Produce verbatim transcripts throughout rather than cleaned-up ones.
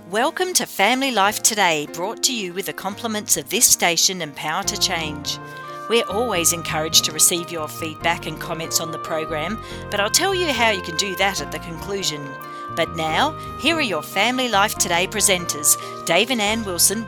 Welcome to Family Life Today, brought to you with the compliments of this station and Power to Change. We're always encouraged to receive your feedback and comments on the program, but I'll tell you how you can do that at the conclusion. But now, here are your Family Life Today presenters, Dave and Ann Wilson.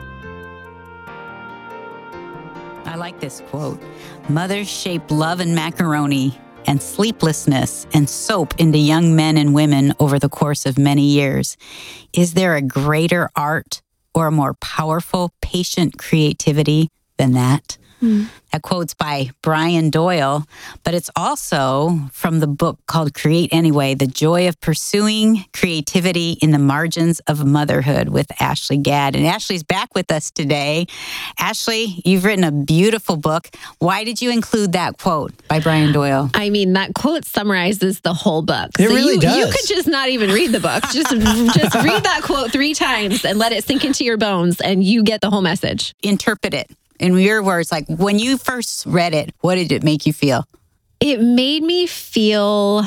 I like this quote. Mothers shape love and macaroni and sleeplessness and soap into young men and women over the course of many years. Is there a greater art or a more powerful, patient creativity than that? Mm. That quote's by Brian Doyle, but it's also from the book called Create Anyway, The Joy of Pursuing Creativity in the Margins of Motherhood with Ashley Gadd. And Ashley's back with us today. Ashley, you've written a beautiful book. Why did you include that quote by Brian Doyle? I mean, that quote summarizes the whole book. It so really you, does. You could just not even read the book. Just, just read that quote three times and let it sink into your bones, and you get the whole message. Interpret it. In your words, like when you first read it, what did it make you feel? It made me feel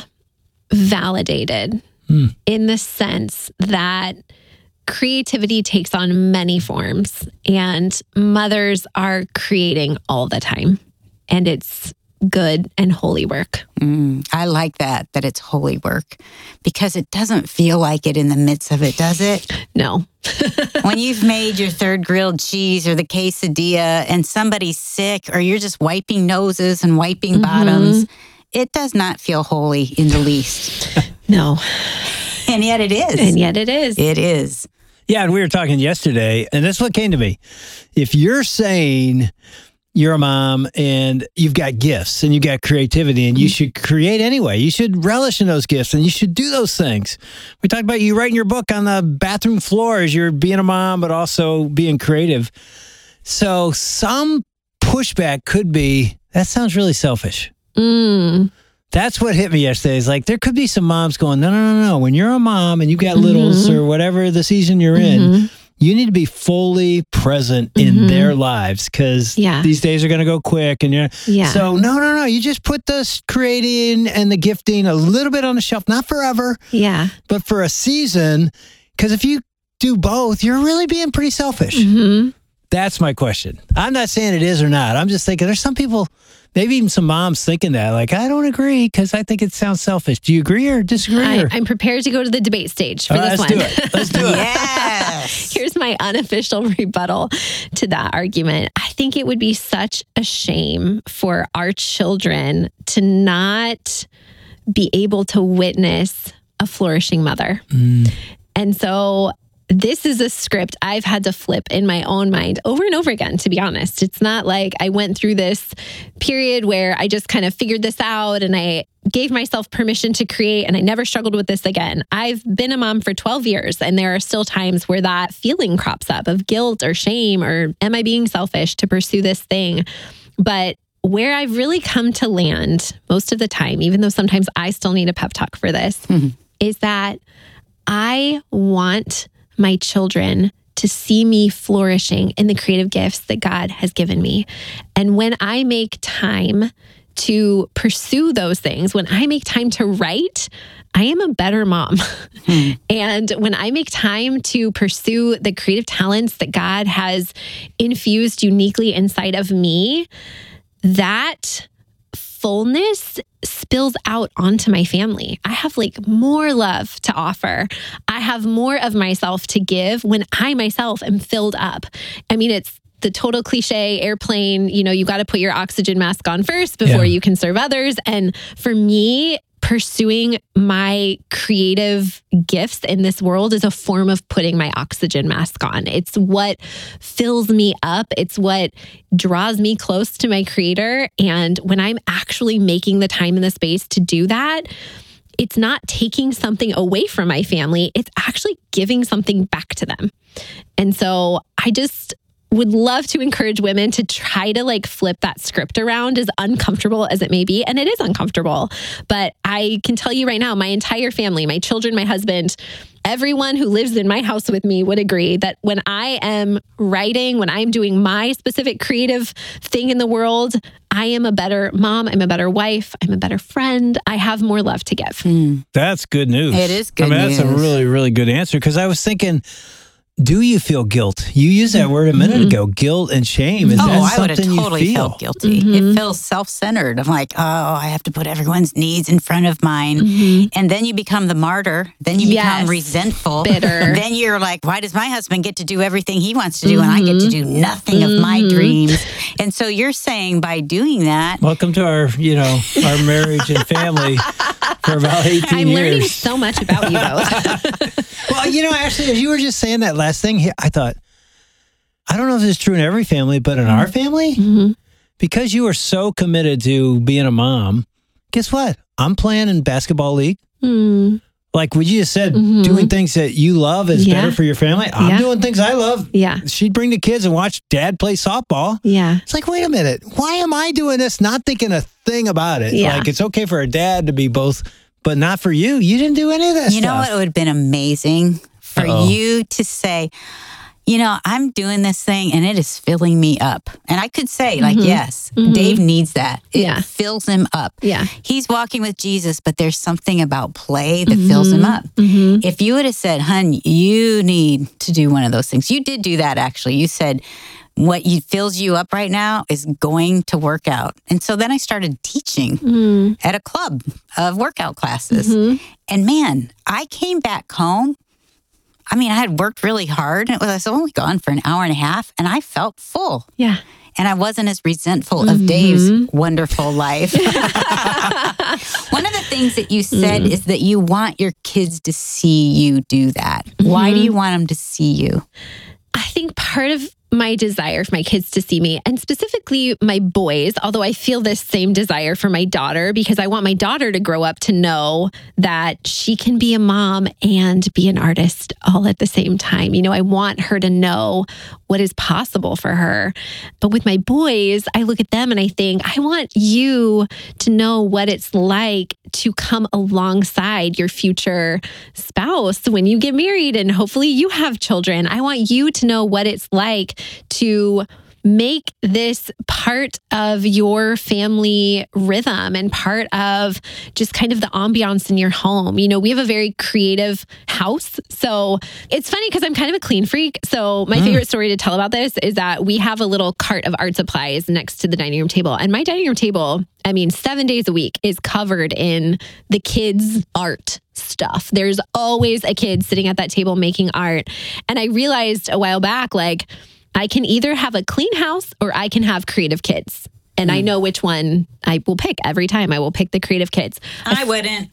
validated mm. in the sense that creativity takes on many forms and mothers are creating all the time. And it's good and holy work. Mm, I like that, that it's holy work, because it doesn't feel like it in the midst of it, does it? No. When you've made your third grilled cheese or the quesadilla and somebody's sick, or you're just wiping noses and wiping mm-hmm. bottoms, it does not feel holy in the least. No. And yet it is. And yet it is. It is. Yeah, and we were talking yesterday, and that's what came to me. If you're saying you're a mom and you've got gifts and you've got creativity and you should create anyway. You should relish in those gifts and you should do those things. We talked about you writing your book on the bathroom floor as you're being a mom, but also being creative. So some pushback could be, that sounds really selfish. Mm. That's what hit me yesterday. Is like, there could be some moms going, no, no, no, no. When you're a mom and you've got mm-hmm. littles or whatever the season you're mm-hmm. in, you need to be fully present in mm-hmm. their lives, because yeah. these days are going to go quick. And you're yeah. so no, no, no. You just put the creating and the gifting a little bit on the shelf, not forever, yeah, but for a season. Because if you do both, you're really being pretty selfish. Mm-hmm. That's my question. I'm not saying it is or not. I'm just thinking there's some people, maybe even some moms thinking that, like, I don't agree because I think it sounds selfish. Do you agree or disagree? I, or? I'm prepared to go to the debate stage for All right, this let's one. Do it. Let's do it. Yes. Here's my unofficial rebuttal to that argument. I think it would be such a shame for our children to not be able to witness a flourishing mother. Mm. And so this is a script I've had to flip in my own mind over and over again, to be honest. It's not like I went through this period where I just kind of figured this out and I gave myself permission to create and I never struggled with this again. I've been a mom for twelve years and there are still times where that feeling crops up of guilt or shame or am I being selfish to pursue this thing? But where I've really come to land most of the time, even though sometimes I still need a pep talk for this, mm-hmm. is that I want my children to see me flourishing in the creative gifts that God has given me. And when I make time to pursue those things, when I make time to write, I am a better mom. Hmm. And when I make time to pursue the creative talents that God has infused uniquely inside of me, that fullness spills out onto my family. I have like more love to offer. I have more of myself to give when I myself am filled up. I mean, it's the total cliche airplane, you know, you got to put your oxygen mask on first before yeah. you can serve others. And for me, pursuing my creative gifts in this world is a form of putting my oxygen mask on. It's what fills me up. It's what draws me close to my creator. And when I'm actually making the time and the space to do that, it's not taking something away from my family. It's actually giving something back to them. And so I just would love to encourage women to try to like flip that script around, as uncomfortable as it may be. And it is uncomfortable, but I can tell you right now, my entire family, my children, my husband, everyone who lives in my house with me would agree that when I am writing, when I'm doing my specific creative thing in the world, I am a better mom. I'm a better wife. I'm a better friend. I have more love to give. Mm. That's good news. It is good I mean, news. That's a really, really good answer. Because I was thinking, do you feel guilt? You used that word a minute ago, guilt and shame. Is oh, that I would have something totally you feel? felt guilty. Mm-hmm. It feels self-centered. I'm like, oh, I have to put everyone's needs in front of mine. Mm-hmm. And then you become the martyr. Then you become Yes. resentful. Bitter. Then you're like, why does my husband get to do everything he wants to do and I get to do nothing of my dreams? And so you're saying by doing that, Welcome to our, you know, our marriage and family for about eighteen I'm years. learning so much about you both. Well, you know, actually, as you were just saying that last thing, I thought, I don't know if this is true in every family, but in our family, Mm-hmm. because you are so committed to being a mom, guess what? I'm playing in basketball league. Mm. Like what you just said, doing things that you love is Yeah. better for your family. I'm Yeah. doing things I love. Yeah. She'd bring the kids and watch dad play softball. Yeah. It's like, wait a minute. Why am I doing this? Not thinking a thing about it. Yeah. Like, it's okay for a dad to be both, but not for you. You didn't do any of that you know stuff. what? It would have been amazing for Uh-oh. you to say, you know, I'm doing this thing and it is filling me up. And I could say, like, yes, Dave needs that. It Yeah. fills him up. Yeah. He's walking with Jesus, but there's something about play that fills him up. If you would have said, hun, you need to do one of those things. You did do that, actually. You said, what you, fills you up right now is going to work out. And so then I started teaching at a club of workout classes. And man, I came back home. I mean, I had worked really hard. And it was, I was only gone for an hour and a half, and I felt full. Yeah. And I wasn't as resentful of Dave's wonderful life. One of the things that you said is that you want your kids to see you do that. Why do you want them to see you? I think part of my desire for my kids to see me, and specifically my boys, although I feel this same desire for my daughter, because I want my daughter to grow up to know that she can be a mom and be an artist all at the same time. You know, I want her to know what is possible for her. But with my boys, I look at them and I think, I want you to know what it's like to come alongside your future spouse when you get married and hopefully you have children. I want you to know what it's like to make this part of your family rhythm and part of just kind of the ambiance in your home. You know, we have a very creative house. So it's funny because I'm kind of a clean freak. So my mm. favorite story to tell about this is that we have a little cart of art supplies next to the dining room table. And my dining room table, I mean, seven days a week is covered in the kids' art stuff. There's always a kid sitting at that table making art. And I realized a while back, like, I can either have a clean house or I can have creative kids. And mm. I know which one I will pick every time. I will pick the creative kids. I wouldn't.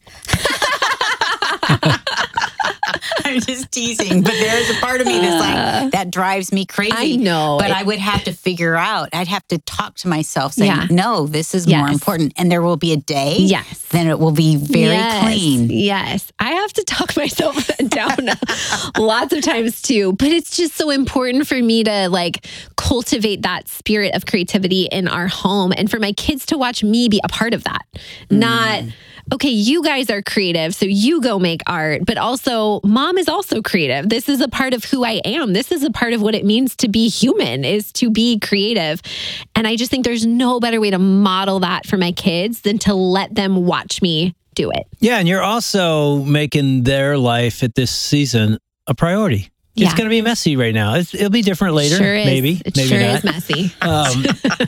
I'm just teasing, but there's a part of me that's like, that drives me crazy. I know. But it, I would have to figure out, I'd have to talk to myself saying, yeah. no, this is yes. more important. And there will be a day, yes. then it will be very yes. clean. Yes. I have to talk myself down lots of times too, but it's just so important for me to like cultivate that spirit of creativity in our home and for my kids to watch me be a part of that. Mm. Not, okay, you guys are creative, so you go make art, but also mom is also creative. This is a part of who I am. This is a part of what it means to be human, is to be creative. And I just think there's no better way to model that for my kids than to let them watch me do it. Yeah, and you're also making their life at this season a priority. Yeah. It's going to be messy right now. It's, it'll be different later, sure is. maybe. It maybe sure not. is messy. Um,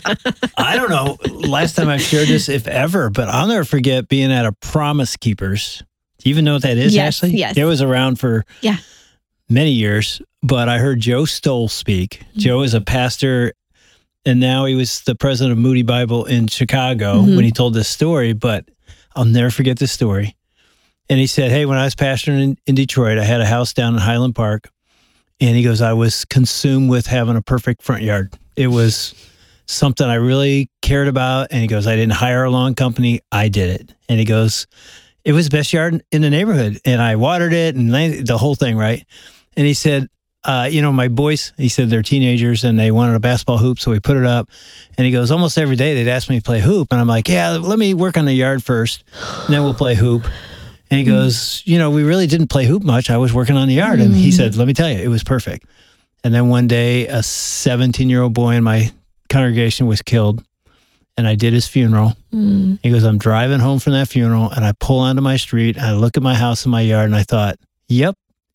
I don't know. Last time I've shared this, if ever, but I'll never forget being at a Promise Keepers. Do you even know what that is, yes, Ashley? Yes. It was around for yeah. many years, but I heard Joe Stoll speak. Mm-hmm. Joe is a pastor, and now he was the president of Moody Bible in Chicago mm-hmm. when he told this story, but I'll never forget this story. And he said, hey, when I was pastoring in, in Detroit, I had a house down in Highland Park. And he goes, I was consumed with having a perfect front yard. It was something I really cared about. And he goes, I didn't hire a lawn company. I did it. And he goes, it was the best yard in the neighborhood. And I watered it and the whole thing, right? And he said, uh, you know, my boys, he said they're teenagers and they wanted a basketball hoop. So we put it up. And he goes, almost every day they'd ask me to play hoop. And I'm like, yeah, let me work on the yard first. And then we'll play hoop. And he goes, you know, we really didn't play hoop much. I was working on the yard. And he said, let me tell you, it was perfect. And then one day, a seventeen-year-old boy in my congregation was killed. And I did his funeral. Mm. He goes, I'm driving home from that funeral. And I pull onto my street. And I look at my house and my yard. And I thought, yep,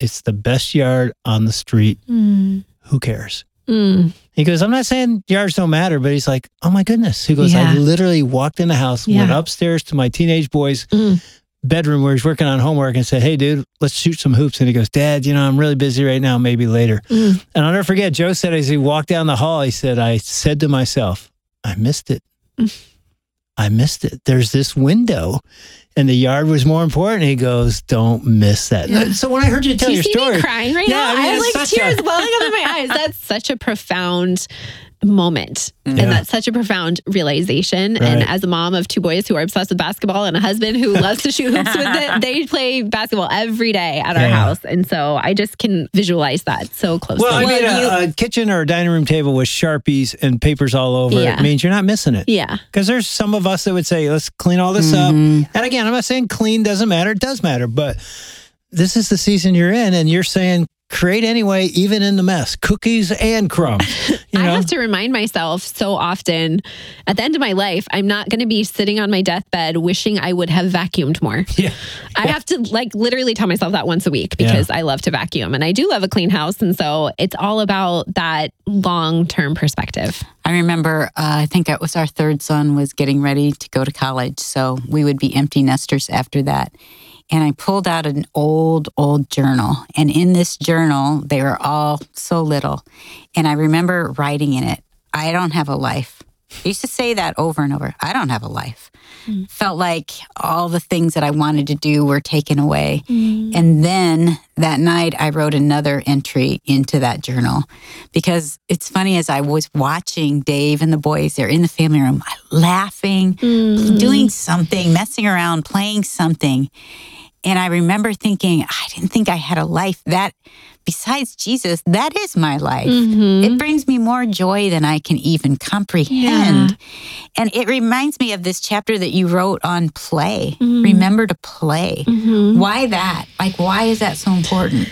it's the best yard on the street. Mm. Who cares? Mm. He goes, I'm not saying yards don't matter, but he's like, oh my goodness. He goes, Yeah. I literally walked in the house, Yeah. went upstairs to my teenage boy's Mm. bedroom where he's working on homework and said, hey, dude, let's shoot some hoops. And he goes, Dad, you know, I'm really busy right now, maybe later. Mm. And I'll never forget, Joe said as he walked down the hall, he said, I said to myself, I missed it. Mm. I missed it. There's this window and the yard was more important. He goes, don't miss that. Yeah. So when I heard you tell Do you your see story. me crying right Yeah, now? I I, mean, have it's like such tears a- welling up in my eyes. That's such a profound moment. Yeah. And that's such a profound realization. And Right. as a mom of two boys who are obsessed with basketball and a husband who loves to shoot hoops with it, they play basketball every day at our Yeah. house. And so I just can visualize that so closely. Well, I mean, you- a, a kitchen or a dining room table with Sharpies and papers all over Yeah. it means you're not missing it. yeah. Because there's some of us that would say, let's clean all this up. And again, I'm not saying clean doesn't matter. It does matter. But this is the season you're in, and you're saying create anyway, even in the mess. Cookies and crumbs. You I know? have to remind myself so often at the end of my life, I'm not going to be sitting on my deathbed wishing I would have vacuumed more. Yeah. I have to like literally tell myself that once a week because I love to vacuum and I do love a clean house. And so it's all about that long-term perspective. I remember, uh, I think it was our third son was getting ready to go to college. So we would be empty nesters after that. And I pulled out an old, old journal. And in this journal, they were all so little. And I remember writing in it, I don't have a life. I used to say that over and over. I don't have a life. Mm. Felt like all the things that I wanted to do were taken away. Mm. And then that night, I wrote another entry into that journal. Because it's funny, as I was watching Dave and the boys, they're in the family room, laughing, mm. doing something, messing around, playing something. And I remember thinking, I didn't think I had a life. That, besides Jesus, that is my life. Mm-hmm. It brings me more joy than I can even comprehend. Yeah. And it reminds me of this chapter that you wrote on play. Mm-hmm. Remember to play. Mm-hmm. Why that? Like, why is that so important?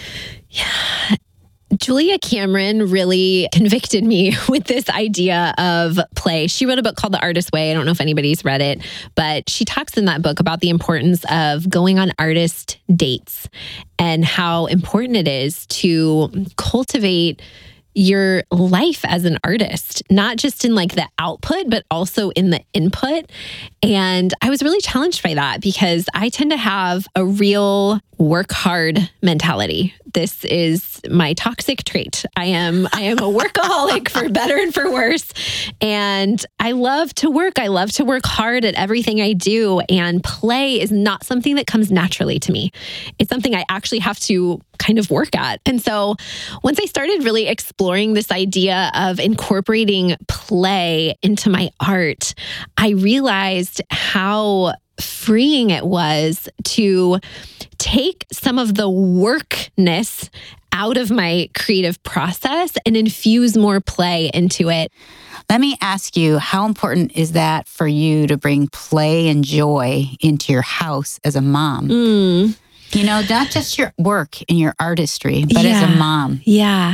Yeah. Julia Cameron really convicted me with this idea of play. She wrote a book called The Artist's Way. I don't know if anybody's read it, but she talks in that book about the importance of going on artist dates and how important it is to cultivate your life as an artist, not just in like the output, but also in the input. And I was really challenged by that because I tend to have a real work hard mentality. This is my toxic trait. I am I am a workaholic for better and for worse. And I love to work. I love to work hard at everything I do. And play is not something that comes naturally to me. It's something I actually have to kind of work at. And so once I started really exploring this idea of incorporating play into my art, I realized how freeing it was to take some of the workness out of my creative process and infuse more play into it. Let me ask you, how important is that for you to bring play and joy into your house as a mom? Mm. You know, not just your work and your artistry, but yeah. as a mom. Yeah.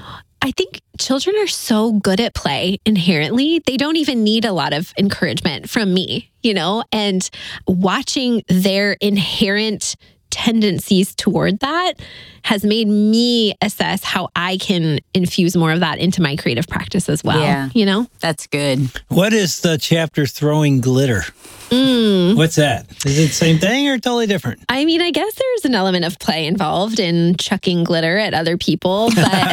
I think children are so good at play inherently. They don't even need a lot of encouragement from me, you know, and watching their inherent tendencies toward that has made me assess how I can infuse more of that into my creative practice as well. Yeah. You know? That's good. What is the chapter throwing glitter? Mm. What's that? Is it the same thing or totally different? I mean, I guess there's an element of play involved in chucking glitter at other people, but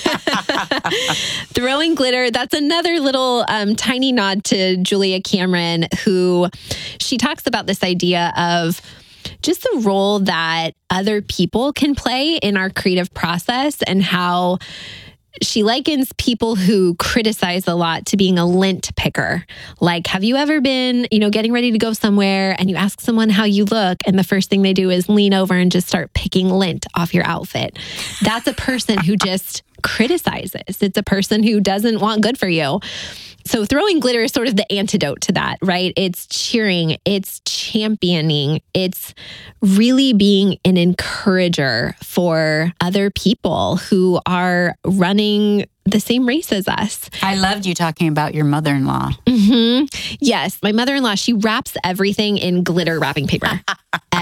throwing glitter, that's another little um, tiny nod to Julia Cameron, who she talks about this idea of just the role that other people can play in our creative process and how she likens people who criticize a lot to being a lint picker. Like, have you ever been, you know, getting ready to go somewhere and you ask someone how you look and the first thing they do is lean over and just start picking lint off your outfit? That's a person who just criticizes. It's a person who doesn't want good for you. So throwing glitter is sort of the antidote to that, right? It's cheering, it's championing, it's really being an encourager for other people who are running the same race as us. I loved you talking about your mother-in-law. Mm-hmm. Yes, my mother-in-law, she wraps everything in glitter wrapping paper.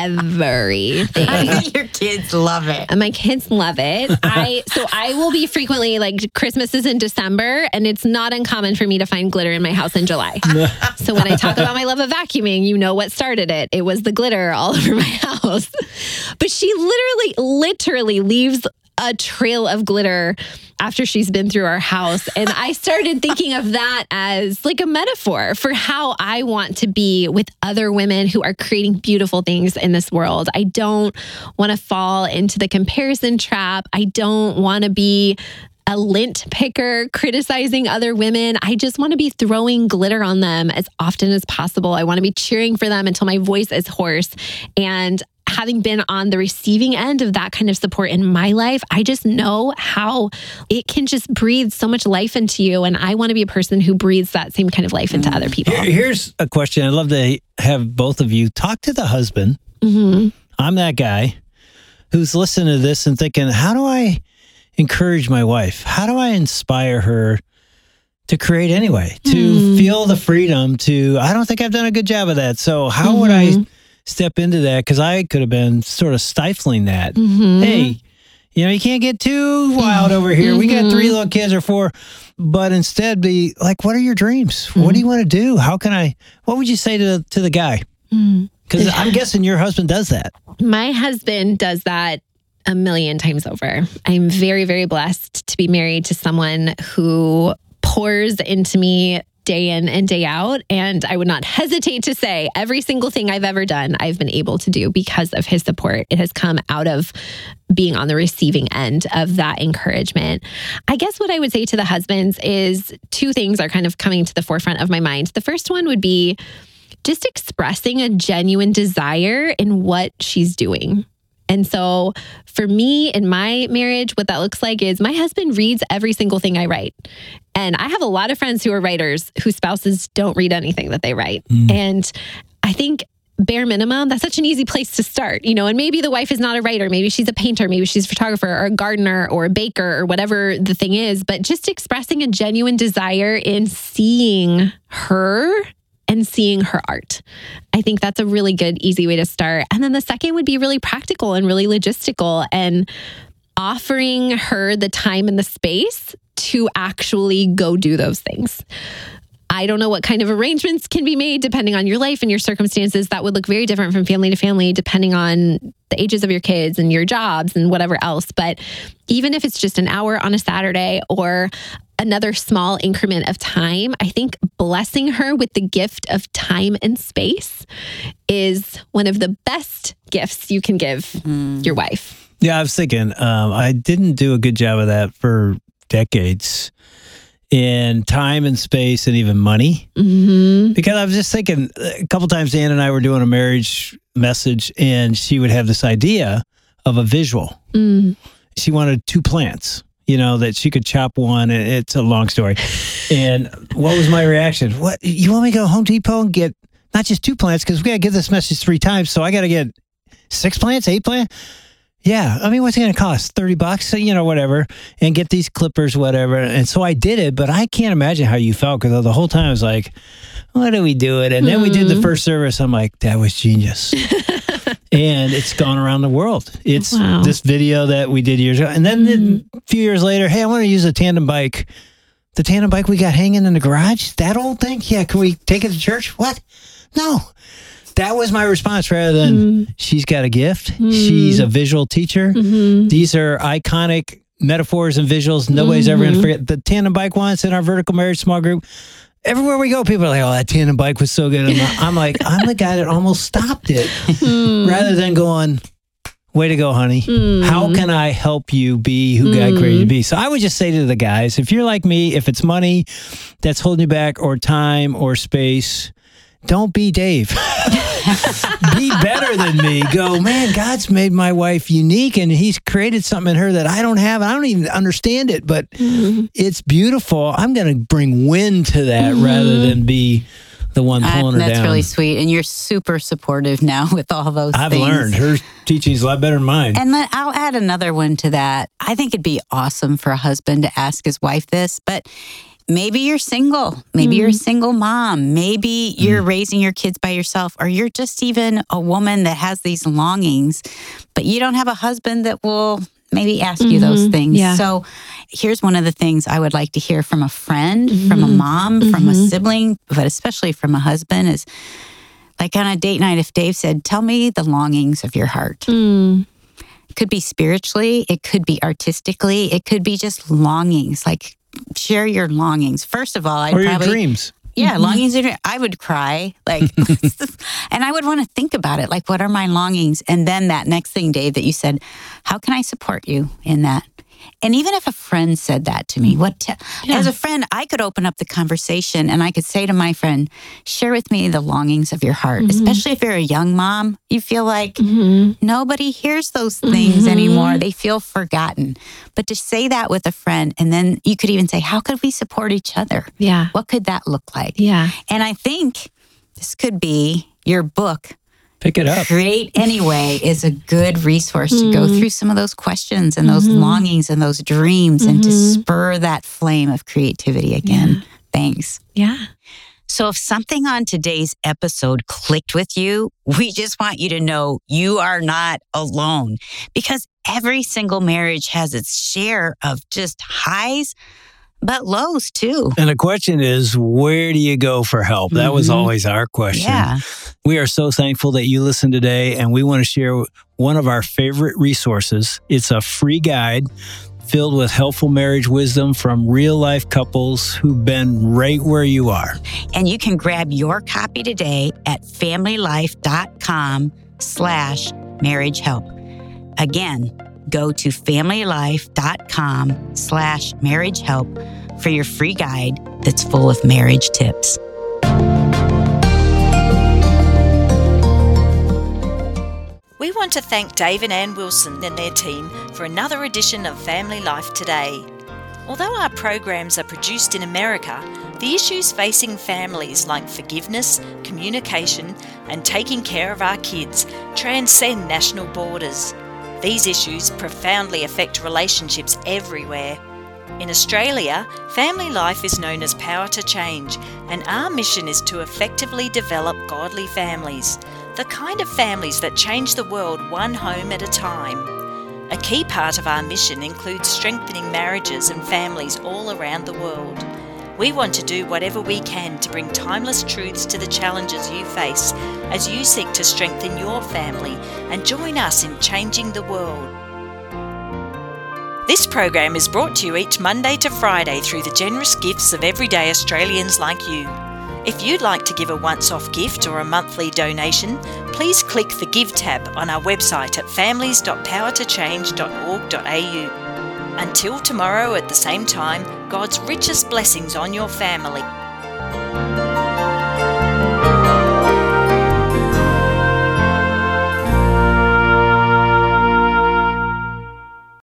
everything. Your kids love it. And my kids love it. I so I will be frequently like Christmas is in December, and it's not uncommon for me to find glitter in my house in July. So when I talk about my love of vacuuming, you know what started it. It was the glitter all over my house. But she literally, literally leaves a trail of glitter after she's been through our house. And I started thinking of that as like a metaphor for how I want to be with other women who are creating beautiful things in this world. I don't want to fall into the comparison trap. I don't want to be a lint picker criticizing other women. I just want to be throwing glitter on them as often as possible. I want to be cheering for them until my voice is hoarse. And having been on the receiving end of that kind of support in my life, I just know how it can just breathe so much life into you. And I want to be a person who breathes that same kind of life into other people. Here's a question. I'd love to have both of you talk to the husband. Mm-hmm. I'm that guy who's listening to this and thinking, how do I encourage my wife? How do I inspire her to create anyway, to mm. feel the freedom to, I don't think I've done a good job of that. So how mm-hmm. would I step into that? Because I could have been sort of stifling that. Mm-hmm. Hey, you know, you can't get too wild over here. Mm-hmm. We got three little kids or four, but instead be like, what are your dreams? Mm-hmm. What do you want to do? How can I, what would you say to, to the guy? Because mm-hmm. I'm guessing your husband does that. My husband does that a million times over. I'm very, very blessed to be married to someone who pours into me day in and day out. And I would not hesitate to say every single thing I've ever done, I've been able to do because of his support. It has come out of being on the receiving end of that encouragement. I guess what I would say to the husbands is two things are kind of coming to the forefront of my mind. The first one would be just expressing a genuine desire in what she's doing. And so for me in my marriage, what that looks like is my husband reads every single thing I write. And I have a lot of friends who are writers whose spouses don't read anything that they write. Mm. And I think bare minimum, that's such an easy place to start, you know, and maybe the wife is not a writer. Maybe she's a painter, maybe she's a photographer or a gardener or a baker or whatever the thing is, but just expressing a genuine desire in seeing her and seeing her art. I think that's a really good, easy way to start. And then the second would be really practical and really logistical and offering her the time and the space to actually go do those things. I don't know what kind of arrangements can be made depending on your life and your circumstances. That would look very different from family to family, depending on the ages of your kids and your jobs and whatever else. But even if it's just an hour on a Saturday or another small increment of time, I think blessing her with the gift of time and space is one of the best gifts you can give mm. your wife. Yeah, I was thinking, um, I didn't do a good job of that for decades. In time and space and even money. Mm-hmm. Because I was just thinking, a couple times Ann and I were doing a marriage message and she would have this idea of a visual. Mm. She wanted two plants, you know, that she could chop one. And it's a long story. And what was my reaction? What, you want me to go to Home Depot and get not just two plants, because we got to give this message three times. So I got to get six plants, eight plants. Yeah. I mean, what's it going to cost? thirty bucks, you know, whatever, and get these clippers, whatever. And so I did it, but I can't imagine how you felt, because the whole time I was like, what are we doing? And then mm. we did the first service. I'm like, that was genius. And it's gone around the world. It's wow. this video that we did years ago. And then mm. a few years later, hey, I want to use a tandem bike. The tandem bike we got hanging in the garage, that old thing? Yeah. Can we take it to church? What? No. That was my response, rather than mm. she's got a gift. Mm. She's a visual teacher. Mm-hmm. These are iconic metaphors and visuals. Nobody's mm-hmm. ever going to forget. The tandem bike once in our vertical marriage small group. Everywhere we go, people are like, oh, that tandem bike was so good. I'm, I'm like, I'm the guy that almost stopped it. Mm. Rather than going, way to go, honey. Mm. How can I help you be who mm. God created you to be? So I would just say to the guys, if you're like me, if it's money that's holding you back, or time or space, don't be Dave. Be better than me. Go, man, God's made my wife unique, and he's created something in her that I don't have. I don't even understand it, but mm-hmm. it's beautiful. I'm going to bring wind to that mm-hmm. rather than be the one pulling I, her that's down. That's really sweet. And you're super supportive now with all those I've things. I've learned. Her teaching's a lot better than mine. And then I'll add another one to that. I think it'd be awesome for a husband to ask his wife this, but maybe you're single. Maybe mm. you're a single mom. Maybe you're mm. raising your kids by yourself, or you're just even a woman that has these longings, but you don't have a husband that will maybe ask mm-hmm. you those things. Yeah. So here's one of the things I would like to hear from a friend, mm-hmm. from a mom, mm-hmm. from a sibling, but especially from a husband is like on a date night, if Dave said, tell me the longings of your heart. Mm. It could be spiritually. It could be artistically. It could be just longings, like share your longings. First of all, I'd or probably... your dreams. Yeah, mm-hmm. longings. Are, I would cry, like, and I would want to think about it. Like, what are my longings? And then that next thing, Dave, that you said, how can I support you in that? And even if a friend said that to me, what te- yeah. as a friend, I could open up the conversation and I could say to my friend, share with me the longings of your heart, mm-hmm. especially if you're a young mom. You feel like mm-hmm. nobody hears those things mm-hmm. anymore. They feel forgotten. But to say that with a friend, and then you could even say, how could we support each other? Yeah. What could that look like? Yeah. And I think this could be your book. Pick it up. Create Anyway is a good resource to mm. go through some of those questions and those mm-hmm. longings and those dreams mm-hmm. and to spur that flame of creativity again. Yeah. Thanks. Yeah. So if something on today's episode clicked with you, we just want you to know you are not alone, because every single marriage has its share of just highs, but lows too. And the question is, where do you go for help? That mm-hmm. was always our question. Yeah. We are so thankful that you listened today, and we want to share one of our favorite resources. It's a free guide filled with helpful marriage wisdom from real-life couples who've been right where you are. And you can grab your copy today at familylife.com slash marriage help. Again, go to familylife.com slash marriage help for your free guide that's full of marriage tips. We want to thank Dave and Ann Wilson and their team for another edition of Family Life Today. Although our programs are produced in America, the issues facing families like forgiveness, communication, and taking care of our kids transcend national borders. These issues profoundly affect relationships everywhere. In Australia, Family Life is known as Power to Change, and our mission is to effectively develop godly families, the kind of families that change the world one home at a time. A key part of our mission includes strengthening marriages and families all around the world. We want to do whatever we can to bring timeless truths to the challenges you face as you seek to strengthen your family and join us in changing the world. This program is brought to you each Monday to Friday through the generous gifts of everyday Australians like you. If you'd like to give a once-off gift or a monthly donation, please click the Give tab on our website at families dot power to change dot org dot a u. Until tomorrow at the same time, God's richest blessings on your family.